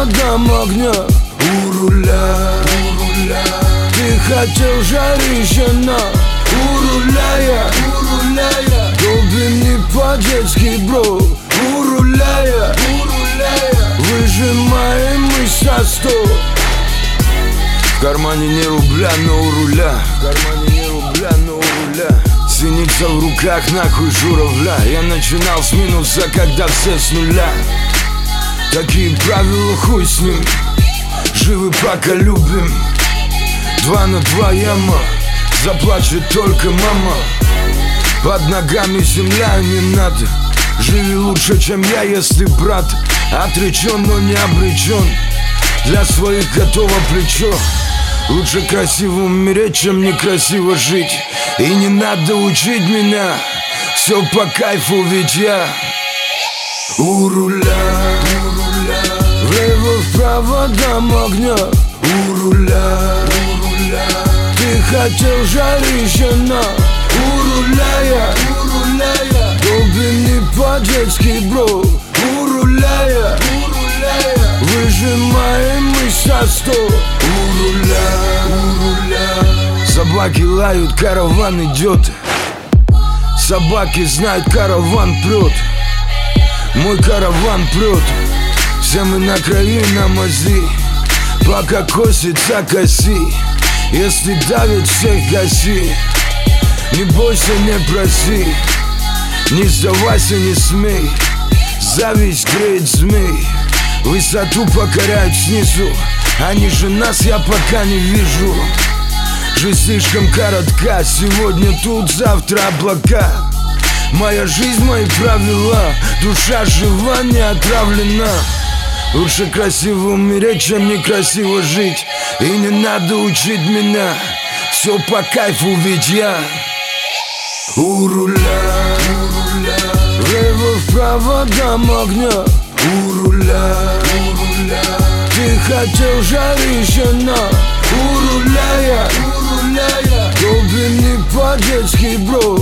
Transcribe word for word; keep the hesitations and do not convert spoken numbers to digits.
проводам огня. У руля, у руля. Ты хотел жарище на. У руля я, у руля я. Долбим не по-детски, бро. У руля я, у руля я. Выжимаем мы со сто. В кармане не рубля, но у руля. В кармане не рубля, но у руля. Синица в руках, нахуй журавля. Я начинал с минуса, когда все с нуля. Такие правила, хуй с ним. Живы пока любим. Два на два яма. Заплачет только мама. Под ногами земля, не надо. Живи лучше, чем я, если брат отречен, но не обречен. Для своих готово плечо. Лучше красиво умереть, чем некрасиво жить. И не надо учить меня. Все по кайфу, ведь я у руля, у руля. Влево-вправо дам огня. У руля, у руля. Ты хотел жарище на. У руля я, у руля я. Долбим не по-детски, бро. У руля я, у руля я. Выжимаем мы со сто. У руля, у руля. Собаки лают, караван идет. Собаки знают, караван прет. Мой караван прет. Все мы на крови, на мази. Пока косится, коси. Если давит, всех гаси. Не бойся, не проси. Не сдавайся, не смей. Зависть греет змей. Высоту покоряют снизу. А ниже нас я пока не вижу. Жизнь слишком коротка. Сегодня тут, завтра облака. Моя жизнь, мои правила. Душа жива, не отравлена. Лучше красиво умереть, чем некрасиво жить. И не надо учить меня. Все по кайфу, ведь я у руля, у руля. Влево-вправо дам огня. У руля, у руля. Ты хотел жарище на. У руля я, у руля я. Долбим не по-детски, бро.